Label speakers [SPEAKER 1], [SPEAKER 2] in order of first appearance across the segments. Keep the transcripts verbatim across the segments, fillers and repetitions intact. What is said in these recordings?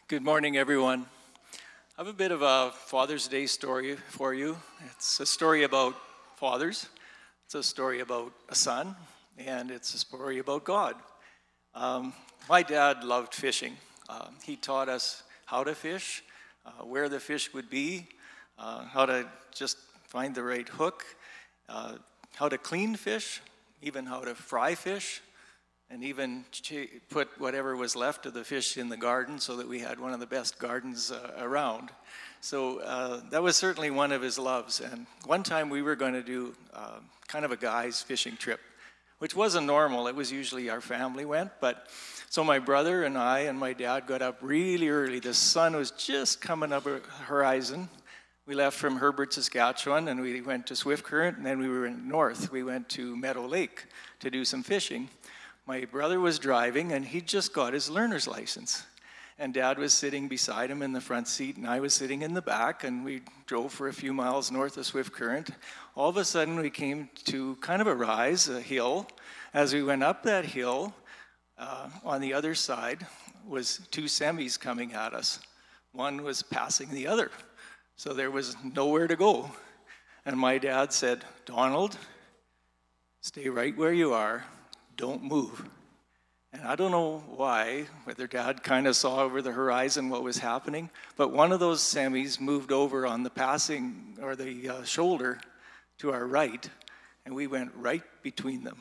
[SPEAKER 1] Good morning, everyone. I have a bit of a Father's Day story for you. It's a story about fathers. It's a story about a son, and it's a story about God. Um, my dad loved fishing. Uh, he taught us how to fish, uh, where the fish would be, uh, how to just find the right hook, uh, how to clean fish, even how to fry fish, and even ch- put whatever was left of the fish in the garden so that we had one of the best gardens uh, around. So uh, that was certainly one of his loves. And one time we were going to do uh, kind of a guy's fishing trip, which wasn't normal. It was usually our family went. But so my brother and I and my dad got up really early. The sun was just coming up the horizon. We left from Herbert, Saskatchewan, and we went to Swift Current, and then we were in north. We went to Meadow Lake to do some fishing. My brother was driving, and he just got his learner's license. And Dad was sitting beside him in the front seat, and I was sitting in the back, and we drove for a few miles north of Swift Current. All of a sudden, we came to kind of a rise, a hill. As we went up that hill, uh, on the other side was two semis coming at us. One was passing the other, so there was nowhere to go. And my dad said, "Donald, stay right where you are. Don't move." And I don't know why, whether Dad kind of saw over the horizon what was happening, but one of those semis moved over on the passing or the uh, shoulder to our right, and we went right between them.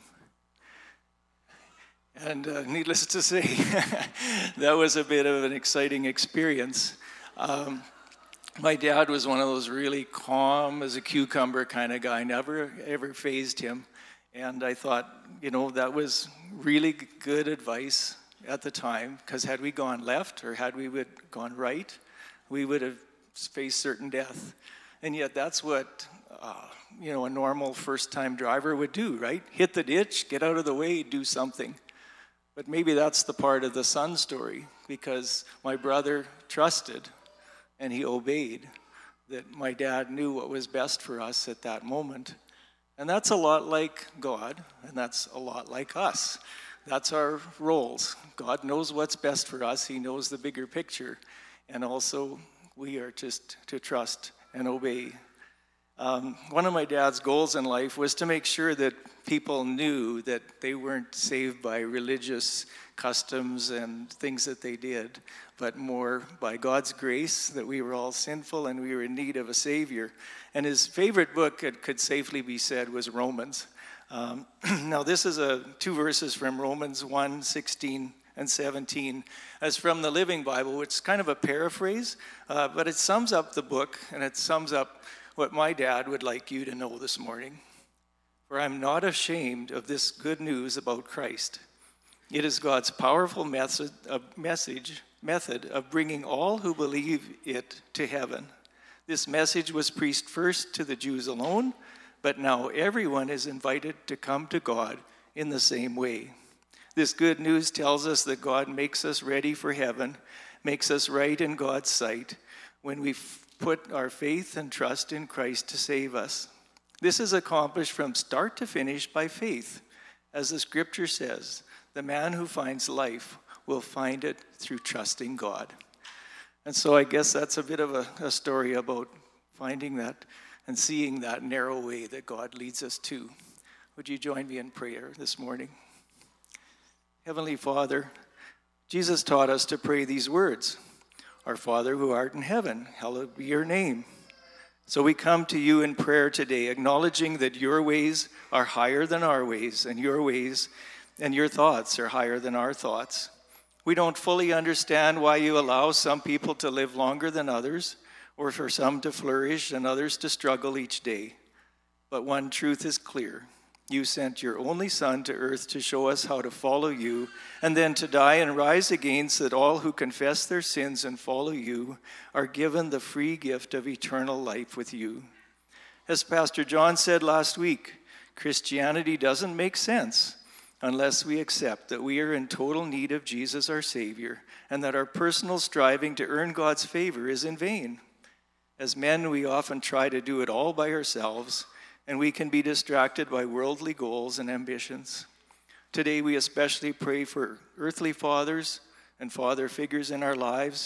[SPEAKER 1] And uh, needless to say, that was a bit of an exciting experience. Um, my dad was one of those really calm as a cucumber kind of guy, never ever fazed him. And I thought, you know, that was really good advice at the time, because had we gone left or had we would gone right, we would have faced certain death. And yet that's what, uh, you know, a normal first-time driver would do, right? Hit the ditch, get out of the way, do something. But maybe that's the part of the son story, because my brother trusted and he obeyed that my dad knew what was best for us at that moment. And that's a lot like God, and that's a lot like us. That's our roles. God knows what's best for us. He knows the bigger picture. And also, we are just to trust and obey. Um, one of my dad's goals in life was to make sure that people knew that they weren't saved by religious customs and things that they did, but more by God's grace, that we were all sinful and we were in need of a Savior. And his favorite book, it could safely be said, was Romans. Um, now, this is a, two verses from Romans one, sixteen and seventeen, as from the Living Bible, which is kind of a paraphrase, uh, but it sums up the book, and it sums up what my dad would like you to know this morning. "For I'm not ashamed of this good news about Christ. It is God's powerful method of, message, method of bringing all who believe it to heaven. This message was preached first to the Jews alone, but now everyone is invited to come to God in the same way. This good news tells us that God makes us ready for heaven, makes us right in God's sight, when we put our faith and trust in Christ to save us. This is accomplished from start to finish by faith. As the scripture says, the man who finds life will find it through trusting God." And so I guess that's a bit of a, a story about finding that and seeing that narrow way that God leads us to. Would you join me in prayer this morning? Heavenly Father, Jesus taught us to pray these words: "Our Father who art in heaven, hallowed be your name." So we come to you in prayer today, acknowledging that your ways are higher than our ways, and your ways and your thoughts are higher than our thoughts. We don't fully understand why you allow some people to live longer than others, or for some to flourish and others to struggle each day. But one truth is clear. You sent your only Son to earth to show us how to follow you, and then to die and rise again, so that all who confess their sins and follow you are given the free gift of eternal life with you. As Pastor John said last week, Christianity doesn't make sense unless we accept that we are in total need of Jesus, our Savior, and that our personal striving to earn God's favor is in vain. As men, we often try to do it all by ourselves, and we can be distracted by worldly goals and ambitions. Today, we especially pray for earthly fathers and father figures in our lives,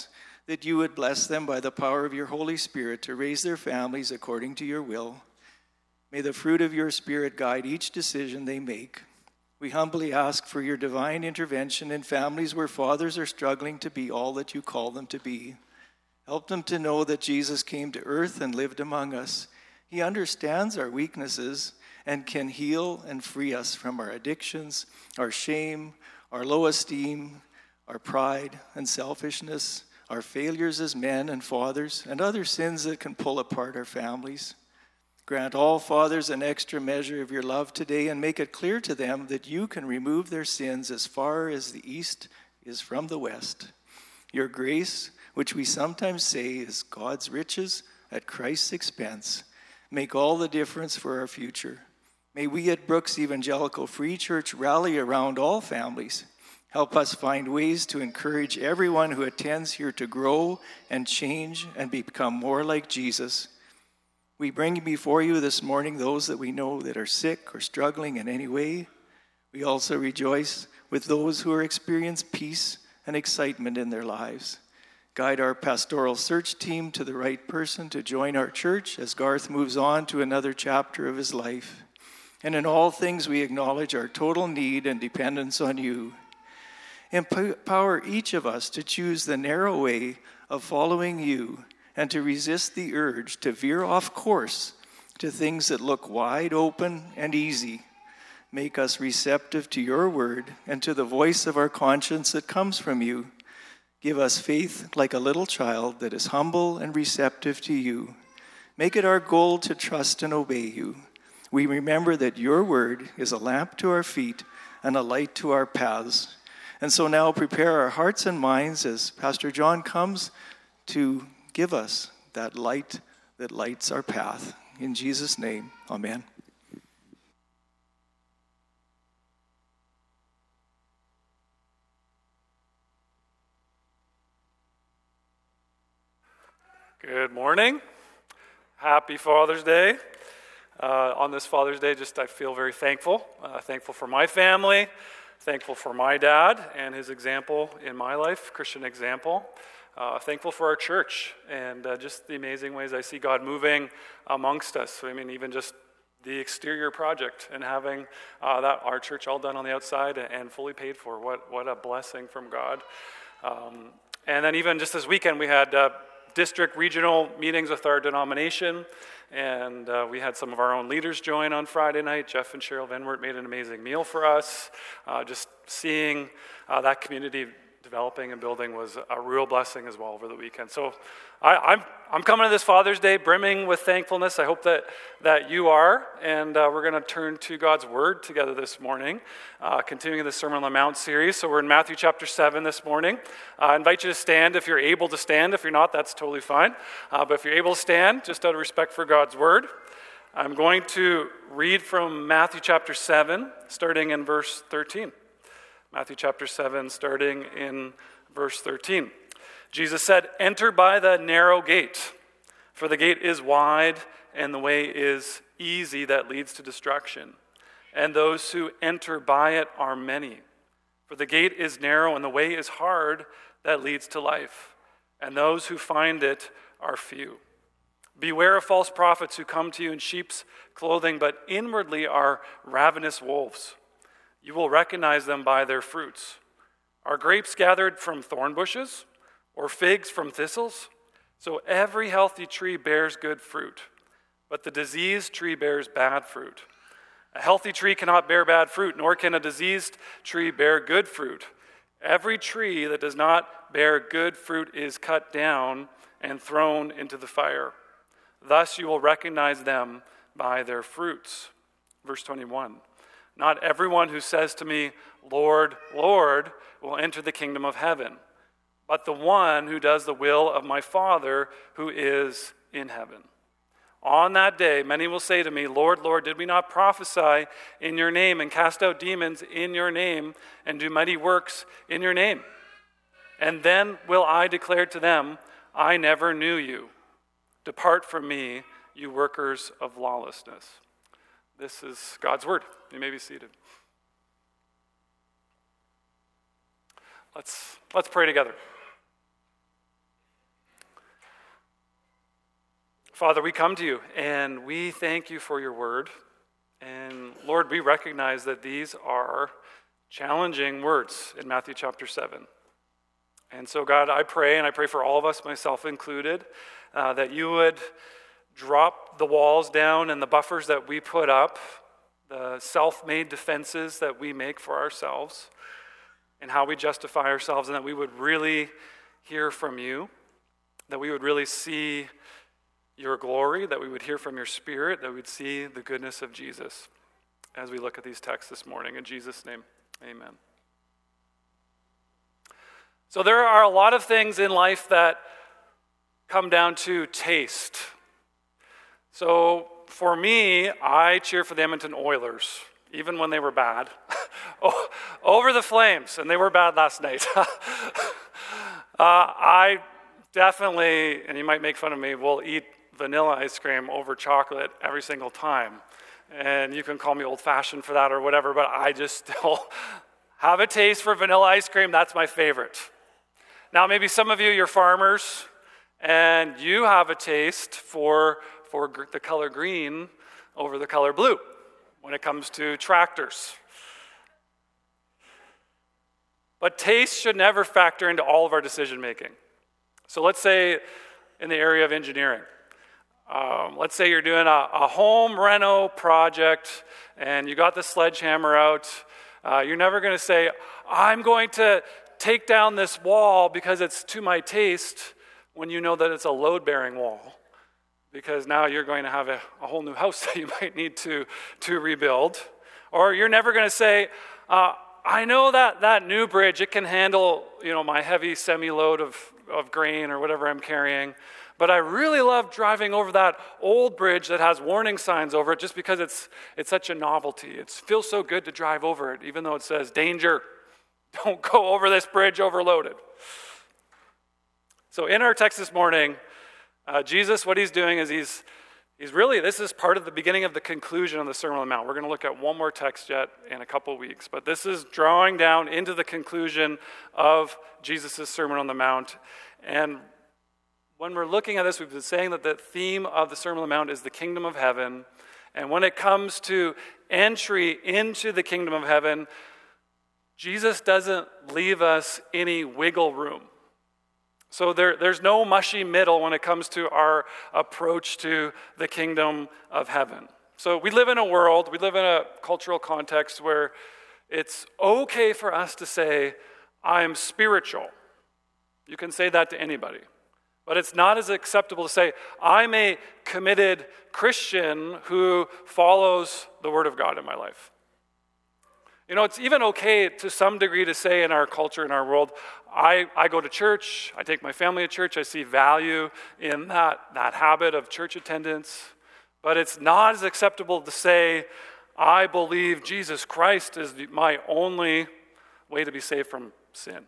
[SPEAKER 1] that you would bless them by the power of your Holy Spirit to raise their families according to your will. May the fruit of your Spirit guide each decision they make. We humbly ask for your divine intervention in families where fathers are struggling to be all that you call them to be. Help them to know that Jesus came to earth and lived among us. He understands our weaknesses and can heal and free us from our addictions, our shame, our low esteem, our pride and selfishness, our failures as men and fathers, and other sins that can pull apart our families. Grant all fathers an extra measure of your love today and make it clear to them that you can remove their sins as far as the east is from the west. Your grace, which we sometimes say is God's riches at Christ's expense, make all the difference for our future. May we at Brooks Evangelical Free Church rally around all families. Help us find ways to encourage everyone who attends here to grow and change and become more like Jesus. We bring before you this morning those that we know that are sick or struggling in any way. We also rejoice with those who are experiencing peace and excitement in their lives. Guide our pastoral search team to the right person to join our church as Garth moves on to another chapter of his life. And in all things we acknowledge our total need and dependence on you. Empower each of us to choose the narrow way of following you and to resist the urge to veer off course to things that look wide open and easy. Make us receptive to your word and to the voice of our conscience that comes from you. Give us faith like a little child that is humble and receptive to you. Make it our goal to trust and obey you. We remember that your word is a lamp to our feet and a light to our paths. And so now prepare our hearts and minds as Pastor John comes to give us that light that lights our path. In Jesus' name, amen.
[SPEAKER 2] Good morning. Happy Father's Day. Uh, on this Father's Day, just I feel very thankful. Uh, thankful for my family. Thankful for my dad and his example in my life, Christian example. Uh, thankful for our church and uh, just the amazing ways I see God moving amongst us. I mean, even just the exterior project and having uh, that our church all done on the outside and fully paid for. What what a blessing from God. Um, and then even just this weekend, we had uh, district regional meetings with our denomination. And uh, we had some of our own leaders join on Friday night. Jeff and Cheryl Venwert made an amazing meal for us. Uh, just seeing uh, that community developing and building was a real blessing as well over the weekend. So I, I'm I'm coming to this Father's Day brimming with thankfulness. I hope that, that you are. And uh, we're going to turn to God's Word together this morning, uh, continuing the Sermon on the Mount series. So we're in Matthew chapter seven this morning. Uh, I invite you to stand if you're able to stand. If you're not, that's totally fine. Uh, but if you're able to stand, just out of respect for God's Word, I'm going to read from Matthew chapter seven, starting in verse thirteen. Matthew chapter seven, starting in verse thirteen. Jesus said, "Enter by the narrow gate, for the gate is wide and the way is easy that leads to destruction. And those who enter by it are many. For the gate is narrow and the way is hard that leads to life. And those who find it are few. Beware of false prophets who come to you in sheep's clothing, but inwardly are ravenous wolves. You will recognize them by their fruits. Are grapes gathered from thorn bushes, or figs from thistles? So every healthy tree bears good fruit, but the diseased tree bears bad fruit. A healthy tree cannot bear bad fruit, nor can a diseased tree bear good fruit. Every tree that does not bear good fruit is cut down and thrown into the fire. Thus you will recognize them by their fruits." Verse twenty-one. "Not everyone who says to me, 'Lord, Lord,' will enter the kingdom of heaven, but the one who does the will of my Father who is in heaven. On that day, many will say to me, 'Lord, Lord, did we not prophesy in your name and cast out demons in your name and do mighty works in your name?' And then will I declare to them, 'I never knew you. Depart from me, you workers of lawlessness.'" This is God's word. You may be seated. Let's, let's pray together. Father, we come to you and we thank you for your word. And Lord, we recognize that these are challenging words in Matthew chapter seven. And so, God, I pray, and I pray for all of us, myself included, uh, that you would drop the walls down and the buffers that we put up, the self-made defenses that we make for ourselves, and how we justify ourselves, and that we would really hear from you, that we would really see your glory, that we would hear from your Spirit, that we'd see the goodness of Jesus as we look at these texts this morning. In Jesus' name, amen. So there are a lot of things in life that come down to taste. So for me, I cheer for the Edmonton Oilers, even when they were bad. oh, over the Flames, and they were bad last night. uh, I definitely, and you might make fun of me, will eat vanilla ice cream over chocolate every single time. And you can call me old-fashioned for that or whatever, but I just still have a taste for vanilla ice cream. That's my favorite. Now, maybe some of you, you're farmers, and you have a taste for, for gr- the color green over the color blue when it comes to tractors. But taste should never factor into all of our decision-making. So let's say in the area of engineering. Um, let's say you're doing a, a home reno project and you got the sledgehammer out. Uh, you're never going to say, I'm going to take down this wall because it's to my taste, when you know that it's a load-bearing wall. Because now you're going to have a, a whole new house that you might need to, to rebuild. Or you're never going to say, uh, I know that that new bridge, it can handle, you know, my heavy semi-load of, of grain or whatever I'm carrying. But I really love driving over that old bridge that has warning signs over it just because it's it's such a novelty. It feels so good to drive over it, even though it says, danger, don't go over this bridge overloaded. So in our text this morning, uh, Jesus, what he's doing is he's he's really, this is part of the beginning of the conclusion of the Sermon on the Mount. We're going to look at one more text yet in a couple of weeks, but this is drawing down into the conclusion of Jesus' Sermon on the Mount. And when we're looking at this, we've been saying that the theme of the Sermon on the Mount is the kingdom of heaven. And when it comes to entry into the kingdom of heaven, Jesus doesn't leave us any wiggle room. So there, there's no mushy middle when it comes to our approach to the kingdom of heaven. So we live in a world, we live in a cultural context where it's okay for us to say, I'm spiritual. You can say that to anybody. But it's not as acceptable to say, I'm a committed Christian who follows the Word of God in my life. You know, it's even okay to some degree to say in our culture, in our world, I, I go to church, I take my family to church, I see value in that, that habit of church attendance. But it's not as acceptable to say, I believe Jesus Christ is my only way to be saved from sin.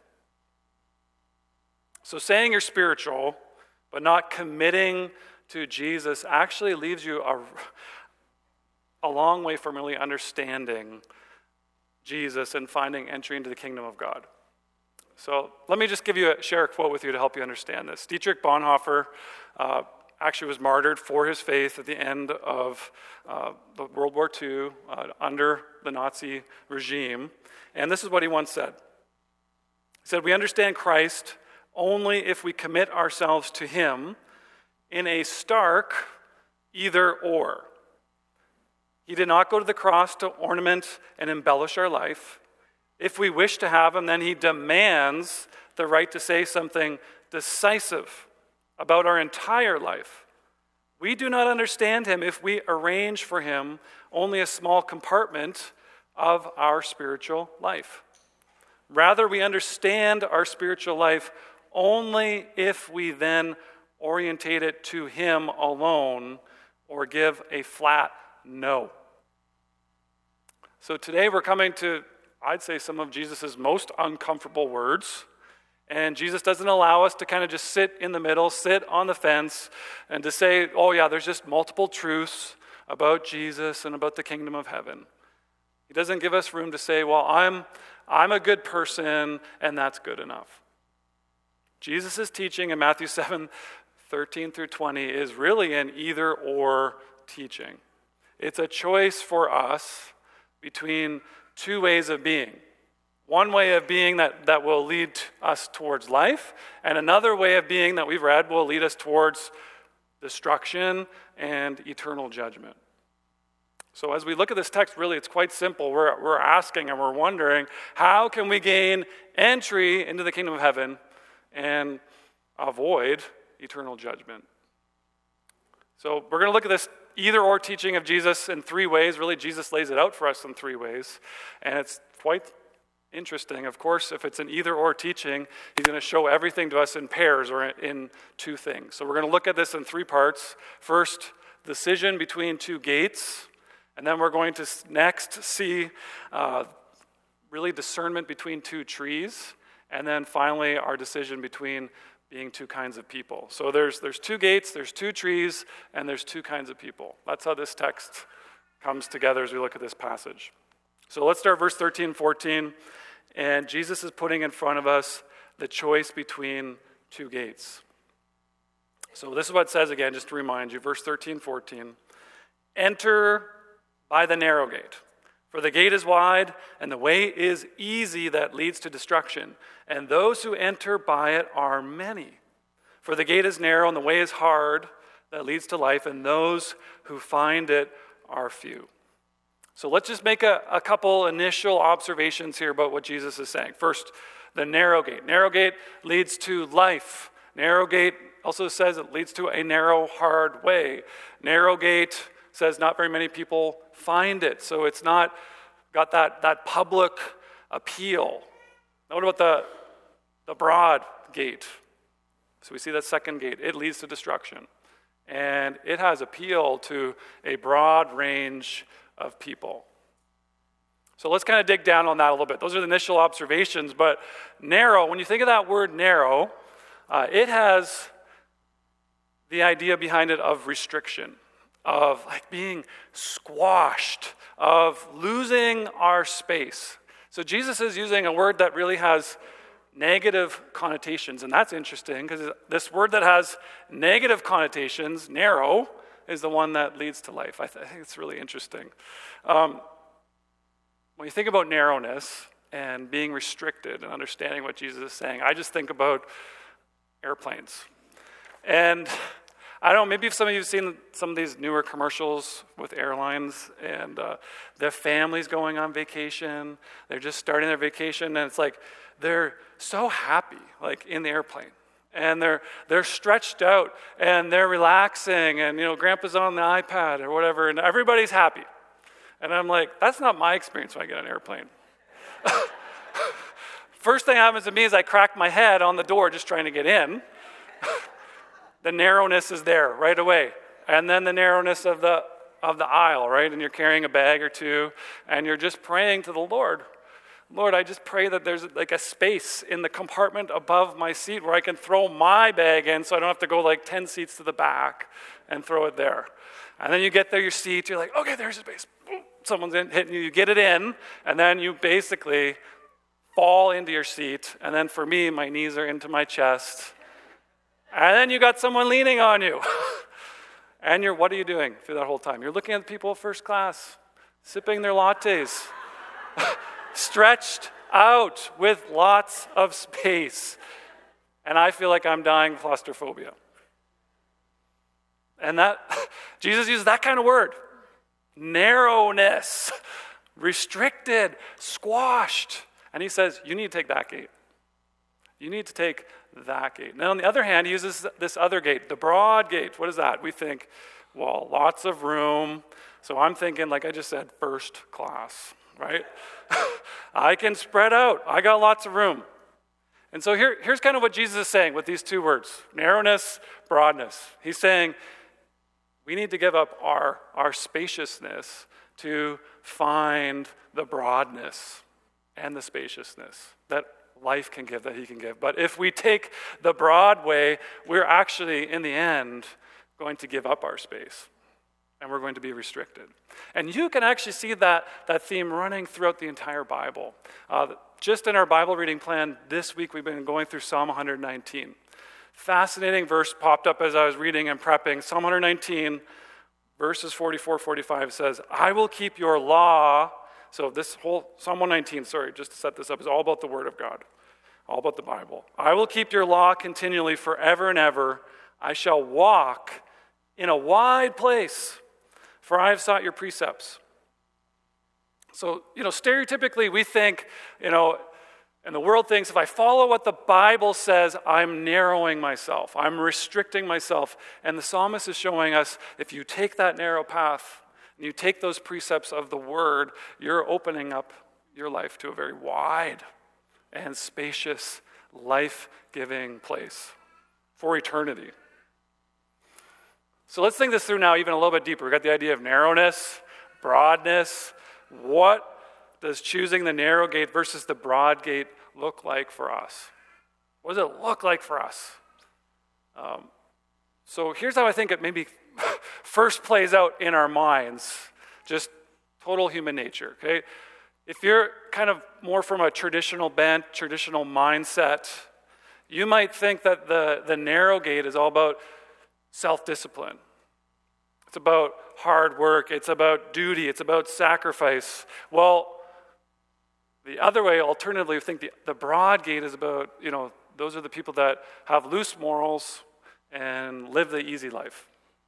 [SPEAKER 2] So saying you're spiritual, but not committing to Jesus actually leaves you a, a long way from really understanding Jesus and finding entry into the kingdom of God. So let me just give you a, share a quote with you to help you understand this. Dietrich Bonhoeffer uh, actually was martyred for his faith at the end of uh, the World War Two uh, under the Nazi regime. And this is what he once said. He said, we understand Christ only if we commit ourselves to him in a stark either or. He did not go to the cross to ornament and embellish our life. If we wish to have him, then he demands the right to say something decisive about our entire life. We do not understand him if we arrange for him only a small compartment of our spiritual life. Rather, we understand our spiritual life only if we then orientate it to him alone or give a flat no. So today we're coming to, I'd say, some of Jesus' most uncomfortable words. And Jesus doesn't allow us to kind of just sit in the middle, sit on the fence, and to say, oh yeah, there's just multiple truths about Jesus and about the kingdom of heaven. He doesn't give us room to say, well, I'm, I'm a good person, and that's good enough. Jesus' teaching in Matthew seven thirteen through twenty is really an either-or teaching. It's a choice for us between two ways of being. One way of being that, that will lead us towards life, and another way of being that we've read will lead us towards destruction and eternal judgment. So as we look at this text, really it's quite simple. We're, we're asking and we're wondering, how can we gain entry into the kingdom of heaven and avoid eternal judgment? So we're going to look at this either-or teaching of Jesus in three ways. Really, Jesus lays it out for us in three ways. And it's quite interesting. Of course, if it's an either-or teaching, he's going to show everything to us in pairs or in two things. So we're going to look at this in three parts. First, decision between two gates. And then we're going to next see uh, really discernment between two trees. And then finally, our decision between being two kinds of people. So there's there's two gates, there's two trees, and there's two kinds of people. That's how this text comes together as we look at this passage. So let's start verse thirteen and fourteen. And Jesus is putting in front of us the choice between two gates. So this is what it says again, just to remind you, verse thirteen, fourteen. Enter by the narrow gate. For the gate is wide, and the way is easy that leads to destruction, and those who enter by it are many. For the gate is narrow, and the way is hard that leads to life, and those who find it are few. So let's just make a, a couple initial observations here about what Jesus is saying. First, the narrow gate. Narrow gate leads to life. Narrow gate also says it leads to a narrow, hard way. Narrow gate says not very many people find it, so it's not got that, that public appeal. Now what about the, the broad gate? So we see that second gate. It leads to destruction. And it has appeal to a broad range of people. So let's kind of dig down on that a little bit. Those are the initial observations, but narrow, when you think of that word narrow, uh, it has the idea behind it of restriction, of like being squashed, of losing our space. So Jesus is using a word that really has negative connotations, and that's interesting because this word that has negative connotations, narrow, is the one that leads to life. I, th- I think it's really interesting. Um, when you think about narrowness and being restricted and understanding what Jesus is saying, I just think about airplanes. And I don't know, maybe if some of you have seen some of these newer commercials with airlines and uh, their family's going on vacation, they're just starting their vacation, and it's like they're so happy, like in the airplane. And they're they're stretched out, and they're relaxing, and you know, grandpa's on the iPad or whatever, and everybody's happy. And I'm like, that's not my experience when I get on an airplane. First thing happens to me is I crack my head on the door just trying to get in. The narrowness is there right away. And then the narrowness of the of the aisle, right? And you're carrying a bag or two, and you're just praying to the Lord. Lord, I just pray that there's like a space in the compartment above my seat where I can throw my bag in so I don't have to go like ten seats to the back and throw it there. And then you get there, your seat, you're like, okay, there's a space. Someone's in, hitting you, you get it in, and then you basically fall into your seat. And then for me, my knees are into my chest. And then you got someone leaning on you. And you're, what are you doing through that whole time? You're looking at the people first class, sipping their lattes, stretched out with lots of space. And I feel like I'm dying of claustrophobia. And that, Jesus uses that kind of word. Narrowness, restricted, squashed. And he says, you need to take that gate. You need to take that gate. Now, on the other hand, he uses this other gate, the broad gate. What is that? We think, well, lots of room. So I'm thinking, like I just said, first class, right? I can spread out. I got lots of room. And so here, here's kind of what Jesus is saying with these two words, narrowness, broadness. He's saying we need to give up our, our spaciousness to find the broadness and the spaciousness that life can give, that he can give. But if we take the broad way, we're actually, in the end, going to give up our space. And we're going to be restricted. And you can actually see that, that theme running throughout the entire Bible. Uh, just in our Bible reading plan this week, we've been going through Psalm one nineteen. fascinating verse popped up as I was reading and prepping. Psalm one nineteen, verses forty-four, forty-five says, I will keep your law. So this whole, Psalm one nineteen, sorry, just to set this up, is all about the Word of God, all about the Bible. I will keep your law continually forever and ever. I shall walk in a wide place, for I have sought your precepts. So, you know, stereotypically we think, you know, and the world thinks if I follow what the Bible says, I'm narrowing myself. I'm restricting myself. And the psalmist is showing us if you take that narrow path and you take those precepts of the Word, you're opening up your life to a very wide and spacious, life-giving place for eternity. So let's think this through now even a little bit deeper. We've got the idea of narrowness, broadness. What does choosing the narrow gate versus the broad gate look like for us? What does it look like for us? Um, so here's how I think it maybe first plays out in our minds, just total human nature, okay? If you're kind of more from a traditional bent, traditional mindset, you might think that the, the narrow gate is all about self-discipline. It's about hard work. It's about duty. It's about sacrifice. Well, the other way, alternatively, I think the, the broad gate is about, you know, those are the people that have loose morals and live the easy life.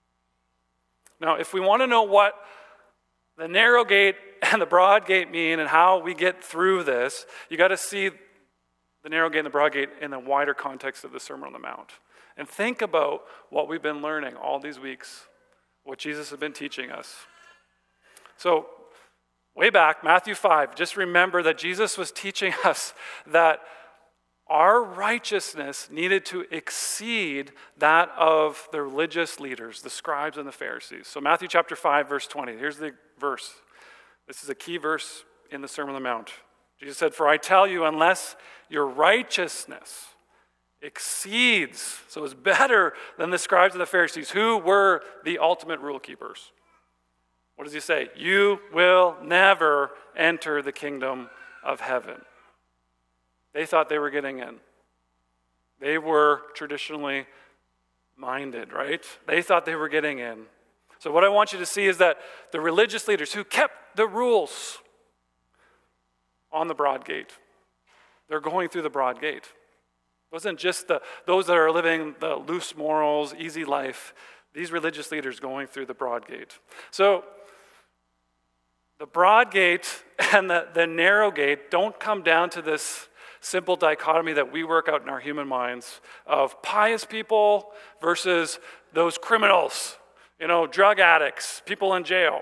[SPEAKER 2] Now, if we want to know what the narrow gate and the broad gate mean and how we get through this, you got to see the narrow gate and the broad gate in the wider context of the Sermon on the Mount. And think about what we've been learning all these weeks, what Jesus has been teaching us. So, way back, Matthew five, just remember that Jesus was teaching us that our righteousness needed to exceed that of the religious leaders, the scribes and the Pharisees. So Matthew chapter five, verse twenty, here's the verse. This is a key verse in the Sermon on the Mount. Jesus said, for I tell you, unless your righteousness exceeds, so is better than the scribes and the Pharisees, who were the ultimate rule keepers. What does he say? You will never enter the kingdom of heaven. They thought they were getting in. They were traditionally minded, right? They thought they were getting in. So what I want you to see is that the religious leaders who kept the rules on the broad gate, they're going through the broad gate. It wasn't just the those that are living the loose morals, easy life. These religious leaders going through the broad gate. So the broad gate and the, the narrow gate don't come down to this simple dichotomy that we work out in our human minds of pious people versus those criminals, you know, drug addicts, people in jail.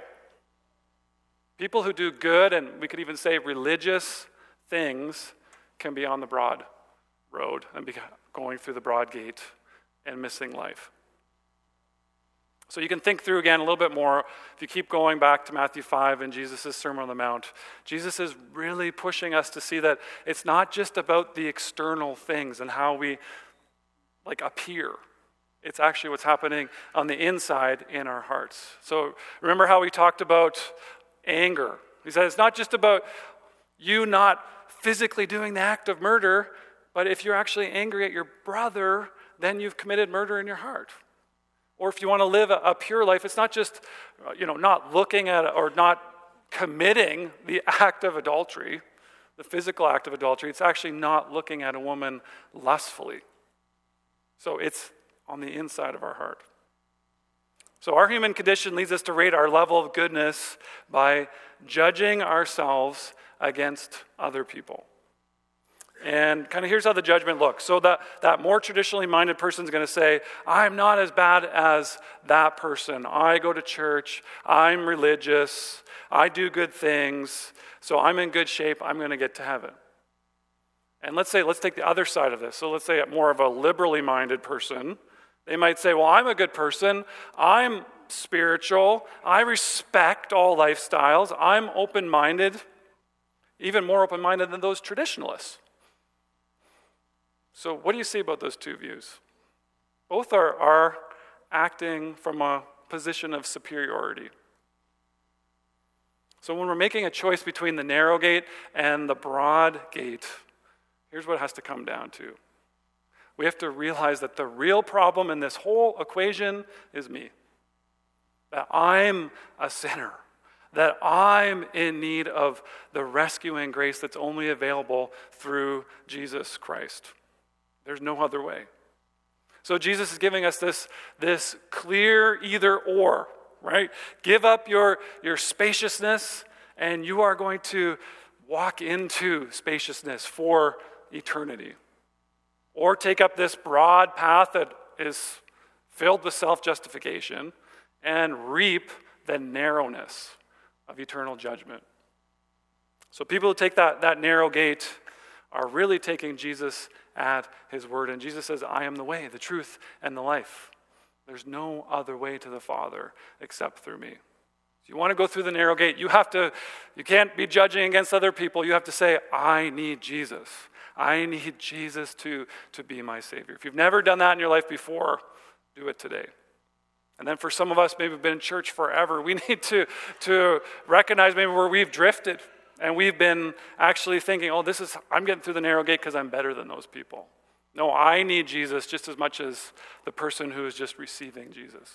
[SPEAKER 2] People who do good, and we could even say religious things, can be on the broad road and be going through the broad gate and missing life. So you can think through again a little bit more. If you keep going back to Matthew five and Jesus' Sermon on the Mount, Jesus is really pushing us to see that it's not just about the external things and how we like appear. It's actually what's happening on the inside in our hearts. So remember how we talked about anger. He said it's not just about you not physically doing the act of murder, but if you're actually angry at your brother, then you've committed murder in your heart. Or if you want to live a, a pure life, it's not just, you know, not looking at or not committing the act of adultery, the physical act of adultery. It's actually not looking at a woman lustfully. So it's on the inside of our heart. So our human condition leads us to rate our level of goodness by judging ourselves against other people. And kind of here's how the judgment looks. So that, that more traditionally minded person is going to say, I'm not as bad as that person. I go to church. I'm religious. I do good things. So I'm in good shape. I'm going to get to heaven. And let's say, let's take the other side of this. So let's say more of a liberally minded person. They might say, well, I'm a good person. I'm spiritual. I respect all lifestyles. I'm open-minded, even more open-minded than those traditionalists. So what do you see about those two views? Both are, are acting from a position of superiority. So when we're making a choice between the narrow gate and the broad gate, here's what it has to come down to. We have to realize that the real problem in this whole equation is me. That I'm a sinner. That I'm in need of the rescuing grace that's only available through Jesus Christ. There's no other way. So Jesus is giving us this, this clear either or, right? Give up your, your spaciousness and you are going to walk into spaciousness for eternity. Or take up this broad path that is filled with self-justification and reap the narrowness of eternal judgment. So people who take that, that narrow gate are really taking Jesus at his word. And Jesus says, I am the way, the truth, and the life. There's no other way to the Father except through me. If you want to go through the narrow gate, you have to, you can't be judging against other people. You have to say, I need Jesus. I need Jesus to, to be my Savior. If you've never done that in your life before, do it today. And then for some of us, maybe we've been in church forever, we need to, to recognize maybe where we've drifted. And we've been actually thinking, oh, this is, I'm getting through the narrow gate because I'm better than those people. No, I need Jesus just as much as the person who is just receiving Jesus.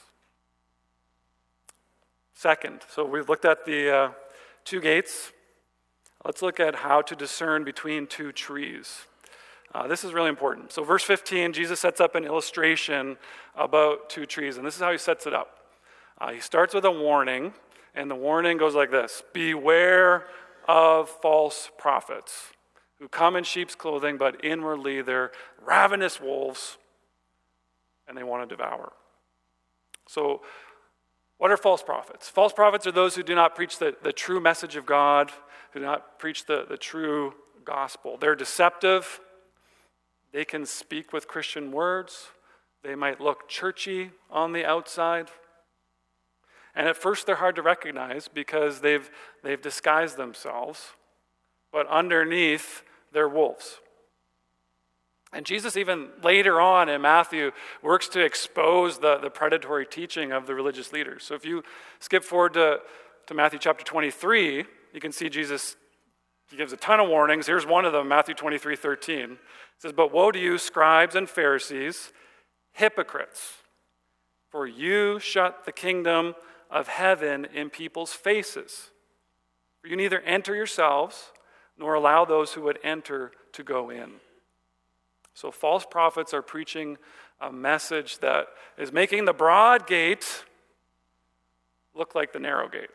[SPEAKER 2] Second, so we've looked at the uh, two gates. Let's look at how to discern between two trees. Uh, this is really important. So verse fifteen, Jesus sets up an illustration about two trees, and this is how he sets it up. Uh, he starts with a warning, and the warning goes like this: beware of false prophets who come in sheep's clothing, but inwardly they're ravenous wolves, and they want to devour. So what are false prophets? False prophets are those who do not preach the, the true message of God, who do not preach the, the true gospel. They're deceptive. They can speak with Christian words. They might look churchy on the outside. And at first they're hard to recognize because they've, they've disguised themselves. But underneath, they're wolves. And Jesus even later on in Matthew works to expose the, the predatory teaching of the religious leaders. So if you skip forward to, to Matthew chapter twenty-three, you can see Jesus, he gives a ton of warnings. Here's one of them, Matthew twenty-three thirteen. It says, but woe to you, scribes and Pharisees, hypocrites, for you shut the kingdom of heaven in people's faces. For you neither enter yourselves, nor allow those who would enter to go in. So false prophets are preaching a message that is making the broad gate look like the narrow gate.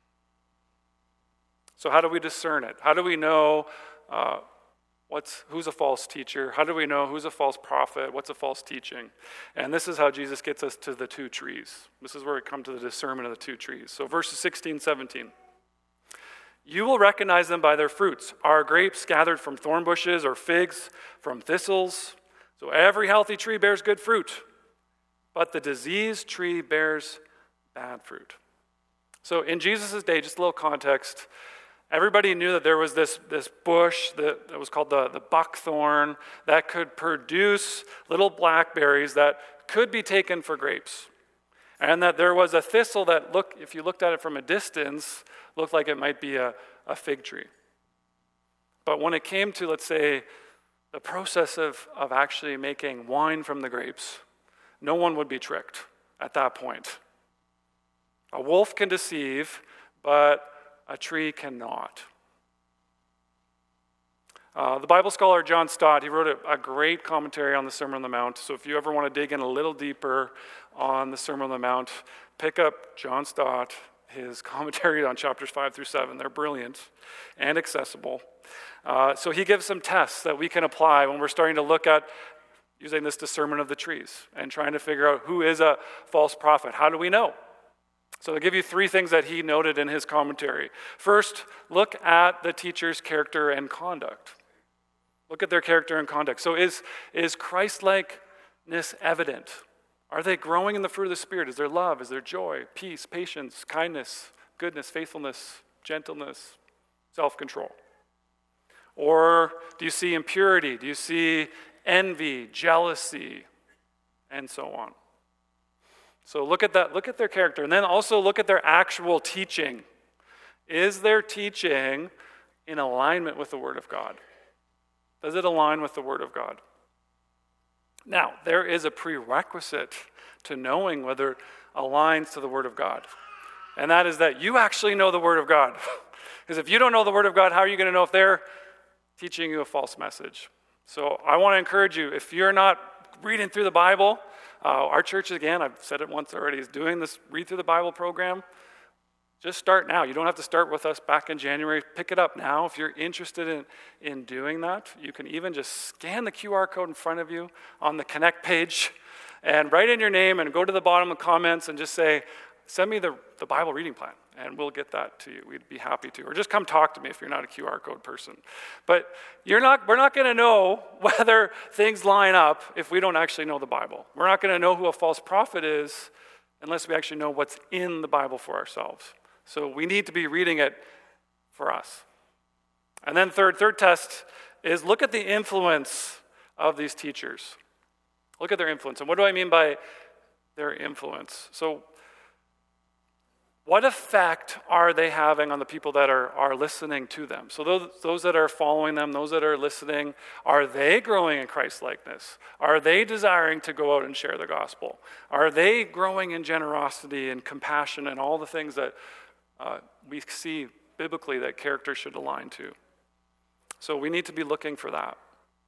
[SPEAKER 2] So how do we discern it? How do we know uh, what's who's a false teacher? How do we know who's a false prophet? What's a false teaching? And this is how Jesus gets us to the two trees. This is where we come to the discernment of the two trees. So verses sixteen, seventeen. You will recognize them by their fruits. Are grapes gathered from thorn bushes or figs from thistles? So every healthy tree bears good fruit, but the diseased tree bears bad fruit. So in Jesus' day, just a little context, everybody knew that there was this, this bush that, that was called the, the buckthorn that could produce little blackberries that could be taken for grapes. And that there was a thistle that, look, if you looked at it from a distance, looked like it might be a, a fig tree. But when it came to, let's say, the process of, of actually making wine from the grapes, no one would be tricked at that point. A wolf can deceive, but a tree cannot. Uh, the Bible scholar John Stott, he wrote a, a great commentary on the Sermon on the Mount. So if you ever want to dig in a little deeper on the Sermon on the Mount, pick up John Stott, his commentary on chapters five through seven. They're brilliant and accessible. Uh, so he gives some tests that we can apply when we're starting to look at using this discernment of the trees and trying to figure out who is a false prophet. How do we know? So I'll give you three things that he noted in his commentary. First, look at the teacher's character and conduct. Look at their character and conduct. So is, is Christ-likeness evident? Are they growing in the fruit of the Spirit? Is there love? Is there joy, peace, patience, kindness, goodness, faithfulness, gentleness, self-control? Or do you see impurity? Do you see envy, jealousy, and so on? So look at that, look at their character, and then also look at their actual teaching. Is their teaching in alignment with the Word of God? Does it align with the Word of God? Now, there is a prerequisite to knowing whether it aligns to the Word of God. And that is that you actually know the Word of God. Because if you don't know the Word of God, how are you going to know if they're teaching you a false message? So I want to encourage you, if you're not reading through the Bible, uh, our church, again, I've said it once already, is doing this Read Through the Bible program. Just start now. You don't have to start with us back in January. Pick it up now. If you're interested in, in doing that, you can even just scan the Q R code in front of you on the Connect page and write in your name and go to the bottom of the comments and just say, send me the, the Bible reading plan, and we'll get that to you. We'd be happy to. Or just come talk to me if you're not a Q R code person. But you're not. we're not going to know whether things line up if we don't actually know the Bible. We're not going to know who a false prophet is unless we actually know what's in the Bible for ourselves. So we need to be reading it for us. And then third, third test is look at the influence of these teachers. Look at their influence. And what do I mean by their influence? So what effect are they having on the people that are, are listening to them? So those, those that are following them, those that are listening, are they growing in Christ-likeness? Are they desiring to go out and share the gospel? Are they growing in generosity and compassion and all the things that uh, we see biblically that character should align to? So we need to be looking for that.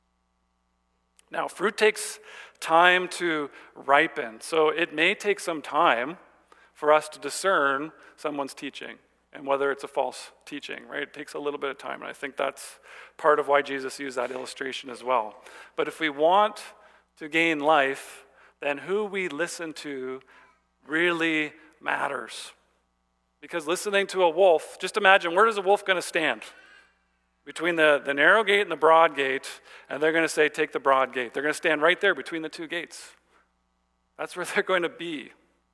[SPEAKER 2] Now, fruit takes time to ripen, so it may take some time for us to discern someone's teaching and whether it's a false teaching, right? It takes a little bit of time, and I think that's part of why Jesus used that illustration as well. But if we want to gain life, then who we listen to really matters. Because listening to a wolf, just imagine, where is a wolf going to stand? Between the, the narrow gate and the broad gate, and they're going to say, take the broad gate. They're going to stand right there between the two gates. That's where they're going to be.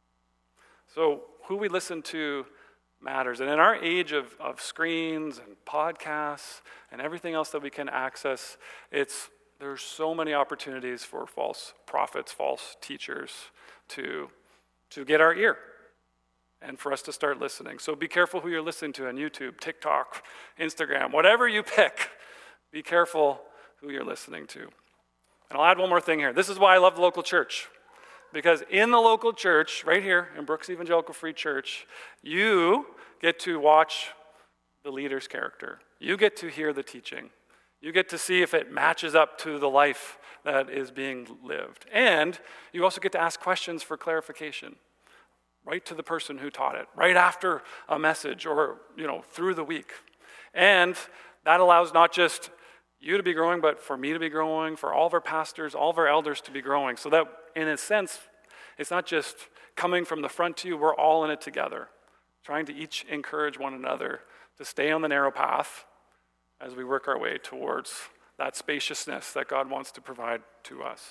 [SPEAKER 2] So who we listen to matters. And in our age of, of screens and podcasts and everything else that we can access, it's there's so many opportunities for false prophets, false teachers to, to get our ear and for us to start listening. So be careful who you're listening to on YouTube, TikTok, Instagram, whatever you pick. Be careful who you're listening to. And I'll add one more thing here. This is why I love the local church. Because in the local church, right here in Brooks Evangelical Free Church, you get to watch the leader's character. You get to hear the teaching. You get to see if it matches up to the life that is being lived. And you also get to ask questions for clarification, right to the person who taught it, right after a message or, you know, through the week. And that allows not just you to be growing, but for me to be growing, for all of our pastors, all of our elders to be growing. So that, in a sense, it's not just coming from the front to you, we're all in it together, trying to each encourage one another to stay on the narrow path as we work our way towards that spaciousness that God wants to provide to us.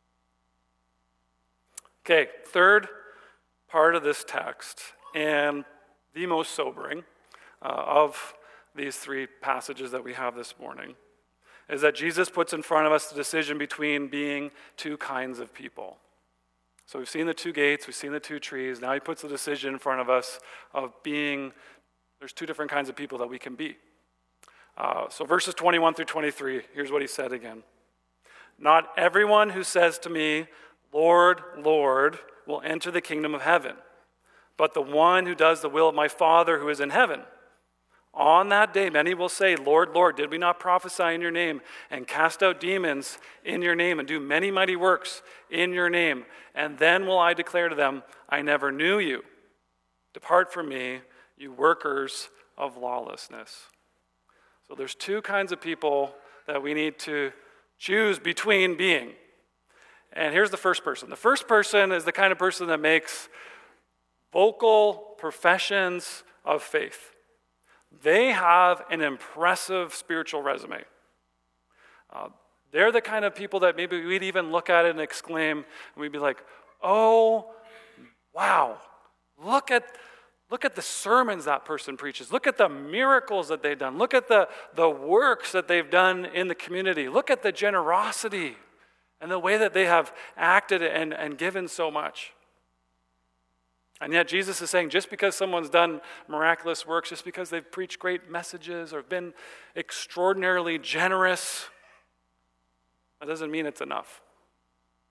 [SPEAKER 2] Okay, third part of this text, and the most sobering uh, of these three passages that we have this morning, is that Jesus puts in front of us the decision between being two kinds of people. So we've seen the two gates, we've seen the two trees. Now he puts the decision in front of us of being, there's two different kinds of people that we can be. Uh, so verses twenty-one through twenty-three, here's what he said again. Not everyone who says to me, Lord, Lord, will enter the kingdom of heaven, but the one who does the will of my Father who is in heaven. On that day, many will say, Lord, Lord, did we not prophesy in your name and cast out demons in your name and do many mighty works in your name? And then will I declare to them, I never knew you. Depart from me, you workers of lawlessness. So there's two kinds of people that we need to choose between being. And here's the first person. The first person is the kind of person that makes vocal professions of faith. They have an impressive spiritual resume. Uh, they're the kind of people that maybe we'd even look at it and exclaim, and we'd be like, oh, wow, look at look at the sermons that person preaches. Look at the miracles that they've done. Look at the, the works that they've done in the community. Look at the generosity and the way that they have acted and, and given so much. And yet Jesus is saying just because someone's done miraculous works, just because they've preached great messages or been extraordinarily generous, that doesn't mean it's enough.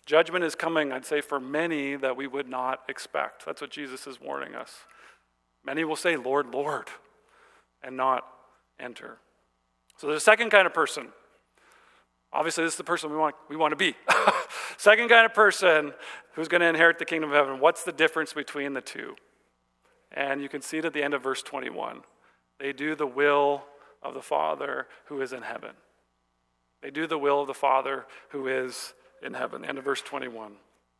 [SPEAKER 2] Judgment is coming, I'd say, for many that we would not expect. That's what Jesus is warning us. Many will say, Lord, Lord, and not enter. So there's a second kind of person. Obviously, this is the person we want, we want to be. Second kind of person who's going to inherit the kingdom of heaven. What's the difference between the two? And you can see it at the end of verse twenty-one. They do the will of the Father who is in heaven. They do the will of the Father who is in heaven. End of verse twenty-one.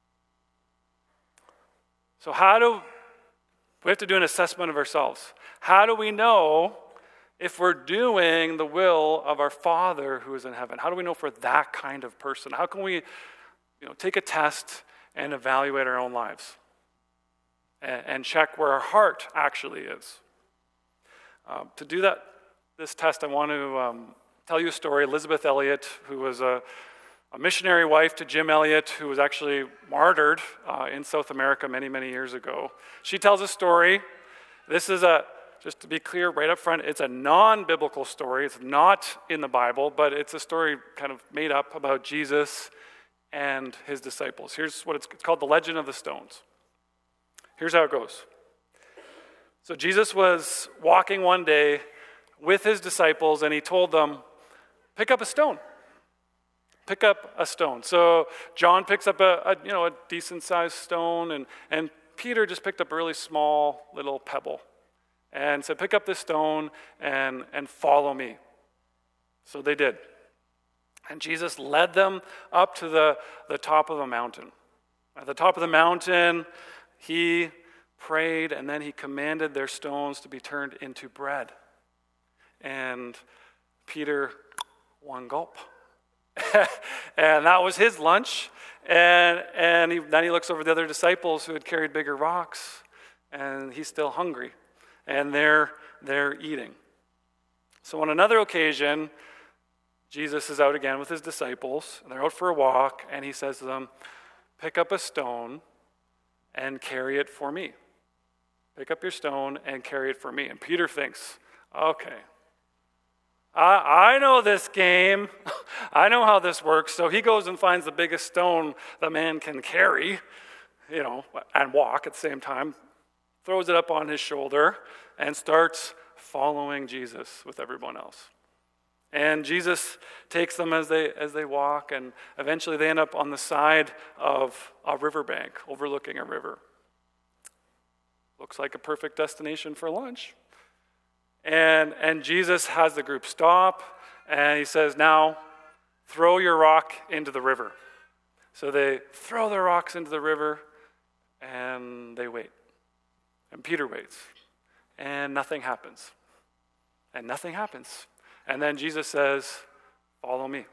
[SPEAKER 2] So how do we have to do an assessment of ourselves? How do we know if we're doing the will of our Father who is in heaven? How do we know if we're that kind of person? How can we, you know, take a test and evaluate our own lives and, and check where our heart actually is? Um, to do that, this test, I want to um, tell you a story. Elizabeth Elliot, who was a, a missionary wife to Jim Elliot, who was actually martyred uh, in South America many, many years ago. She tells a story. This is a Just to be clear right up front, it's a non-biblical story. It's not in the Bible, but it's a story kind of made up about Jesus and his disciples. Here's what it's, it's called, The Legend of the Stones. Here's how it goes. So Jesus was walking one day with his disciples, and he told them, pick up a stone. Pick up a stone. So John picks up a, a you know a decent-sized stone, and, and Peter just picked up a really small little pebble. And said, pick up this stone and, and follow me. So they did. And Jesus led them up to the, the top of the mountain. At the top of the mountain, he prayed, and then he commanded their stones to be turned into bread. And Peter, one gulp. And that was his lunch. And, and he, then he looks over the other disciples who had carried bigger rocks, and he's still hungry. And they're, they're eating. So on another occasion, Jesus is out again with his disciples, and they're out for a walk, and he says to them, pick up a stone and carry it for me. Pick up your stone and carry it for me. And Peter thinks, okay, I, I know this game. I know how this works. So he goes and finds the biggest stone the man can carry, you know, and walk at the same time. Throws it up on his shoulder and starts following Jesus with everyone else. And Jesus takes them as they as they walk, and eventually they end up on the side of a riverbank overlooking a river. Looks like a perfect destination for lunch. And, and Jesus has the group stop, and he says, now throw your rock into the river. So they throw their rocks into the river, and they wait. And Peter waits, and nothing happens. And nothing happens. And then Jesus says, follow me.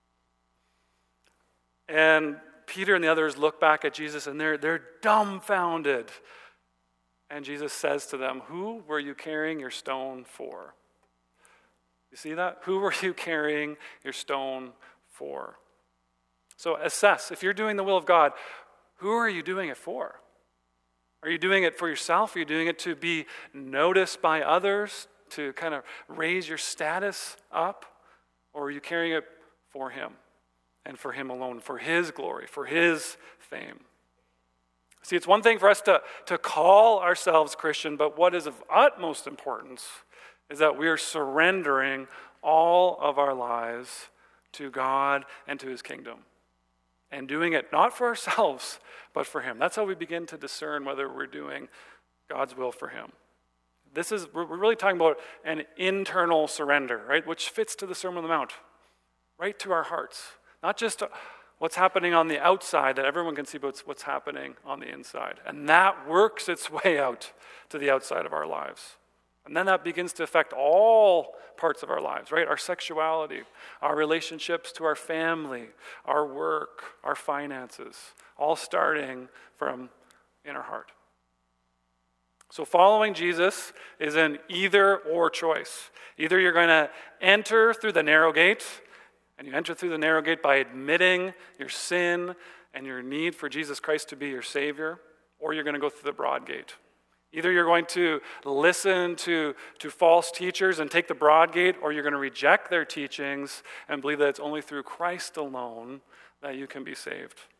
[SPEAKER 2] And Peter and the others look back at Jesus, and they're, they're dumbfounded. And Jesus says to them, who were you carrying your stone for? You see that? Who were you carrying your stone for? So assess, if you're doing the will of God, who are you doing it for? Are you doing it for yourself? Are you doing it to be noticed by others, to kind of raise your status up? Or are you carrying it for him and for him alone, for his glory, for his fame? See, it's one thing for us to, to call ourselves Christian, but what is of utmost importance is that we are surrendering all of our lives to God and to his kingdom. And doing it not for ourselves, but for him. That's how we begin to discern whether we're doing God's will for him. This is, we're really talking about an internal surrender, right? Which fits to the Sermon on the Mount, right to our hearts. Not just what's happening on the outside that everyone can see, but what's happening on the inside. And that works its way out to the outside of our lives. And then that begins to affect all parts of our lives, right? Our sexuality, our relationships to our family, our work, our finances, all starting from in our heart. So following Jesus is an either or choice. Either you're going to enter through the narrow gate, and you enter through the narrow gate by admitting your sin and your need for Jesus Christ to be your Savior, or you're going to go through the broad gate. Either you're going to listen to, to false teachers and take the broad gate, or you're going to reject their teachings and believe that it's only through Christ alone that you can be saved.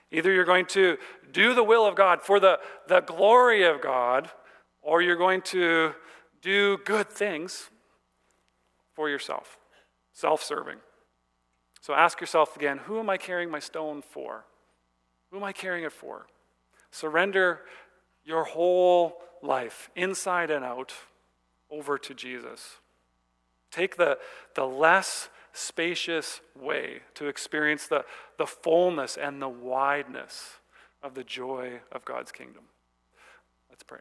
[SPEAKER 2] Either you're going to do the will of God for the, the glory of God, or you're going to do good things for yourself, self-serving. So ask yourself again, who am I carrying my stone for? Who am I carrying it for? Surrender your whole life, inside and out, over to Jesus. Take the, the less spacious way to experience the, the fullness and the wideness of the joy of God's kingdom. Let's pray.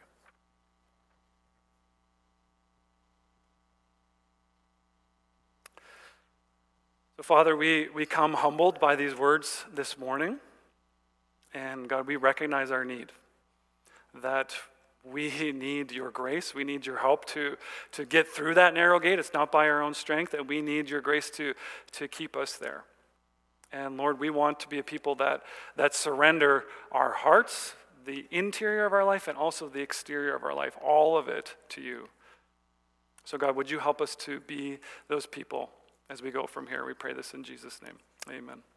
[SPEAKER 2] So, Father, we, we come humbled by these words this morning. And God, we recognize our need, that we need your grace. We need your help to, to get through that narrow gate. It's not by our own strength, that we need your grace to, to keep us there. And Lord, we want to be a people that, that surrender our hearts, the interior of our life, and also the exterior of our life, all of it to you. So God, would you help us to be those people as we go from here? We pray this in Jesus' name. Amen.